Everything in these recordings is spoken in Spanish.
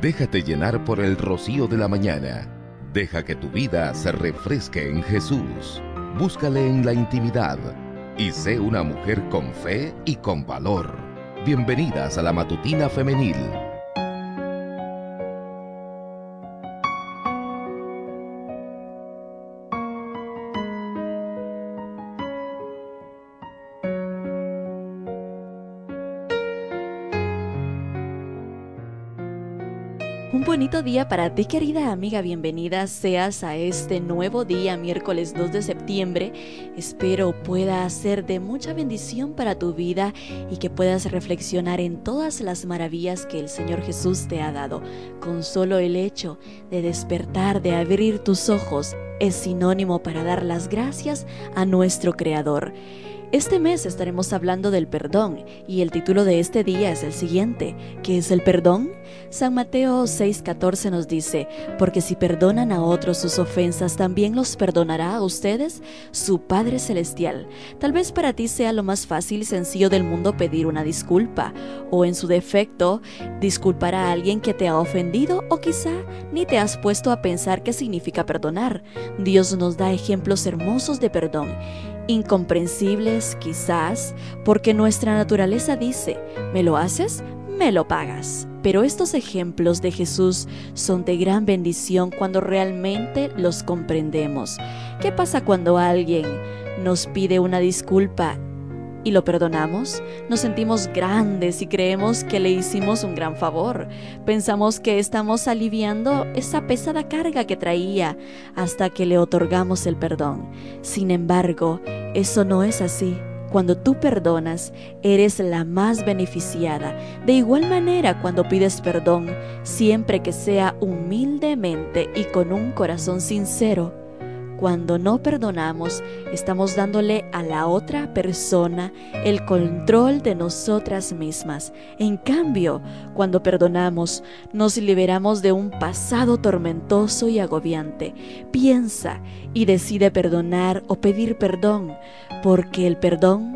Déjate llenar por el rocío de la mañana. Deja que tu vida se refresque en Jesús. Búscale en la intimidad y sé una mujer con fe y con valor. Bienvenidas a la Matutina Femenil. Un bonito día para ti, querida amiga. Bienvenida seas a este nuevo día, miércoles 2 de septiembre. Espero pueda ser de mucha bendición para tu vida y que puedas reflexionar en todas las maravillas que el Señor Jesús te ha dado. Con solo el hecho de despertar, de abrir tus ojos, es sinónimo para dar las gracias a nuestro Creador. Este mes estaremos hablando del perdón y el título de este día es el siguiente: ¿qué es el perdón? San Mateo 6:14 nos dice: porque si perdonan a otros sus ofensas, también los perdonará a ustedes su Padre Celestial. Tal vez para ti sea lo más fácil y sencillo del mundo pedir una disculpa, o en su defecto, disculpar a alguien que te ha ofendido, o quizá ni te has puesto a pensar qué significa perdonar. Dios nos da ejemplos hermosos de perdón, incomprensibles quizás, porque nuestra naturaleza dice: ¿me lo haces? Me lo pagas. Pero estos ejemplos de Jesús son de gran bendición cuando realmente los comprendemos. ¿Qué pasa cuando alguien nos pide una disculpa y lo perdonamos? Nos sentimos grandes y creemos que le hicimos un gran favor. Pensamos que estamos aliviando esa pesada carga que traía hasta que le otorgamos el perdón. Sin embargo, eso no es así. Cuando tú perdonas, eres la más beneficiada. De igual manera, cuando pides perdón, siempre que sea humildemente y con un corazón sincero. Cuando no perdonamos, estamos dándole a la otra persona el control de nosotras mismas. En cambio, cuando perdonamos, nos liberamos de un pasado tormentoso y agobiante. Piensa y decide perdonar o pedir perdón, porque el perdón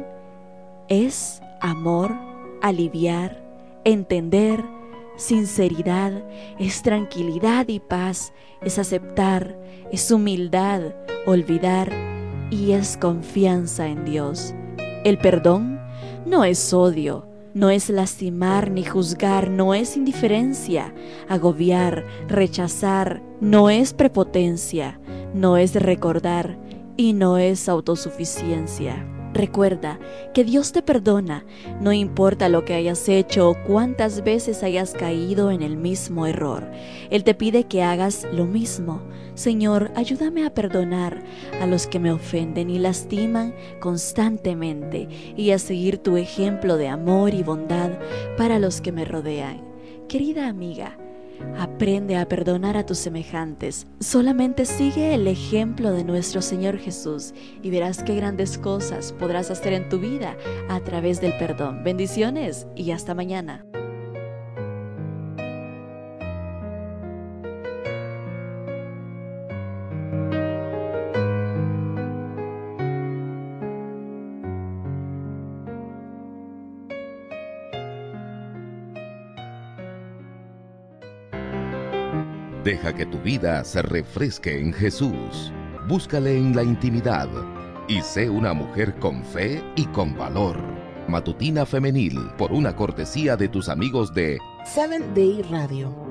es amor, aliviar, entender, sinceridad, es tranquilidad y paz, es aceptar, es humildad, olvidar y es confianza en Dios. El perdón no es odio, no es lastimar ni juzgar, no es indiferencia, agobiar, rechazar, no es prepotencia, no es recordar y no es autosuficiencia. Recuerda que Dios te perdona, no importa lo que hayas hecho o cuántas veces hayas caído en el mismo error. Él te pide que hagas lo mismo. Señor, ayúdame a perdonar a los que me ofenden y lastiman constantemente y a seguir tu ejemplo de amor y bondad para los que me rodean. Querida amiga, aprende a perdonar a tus semejantes. Solamente sigue el ejemplo de nuestro Señor Jesús y verás qué grandes cosas podrás hacer en tu vida a través del perdón. Bendiciones y hasta mañana. Deja que tu vida se refresque en Jesús. Búscale en la intimidad y sé una mujer con fe y con valor. Matutina Femenil, por una cortesía de tus amigos de Seventh Day Radio.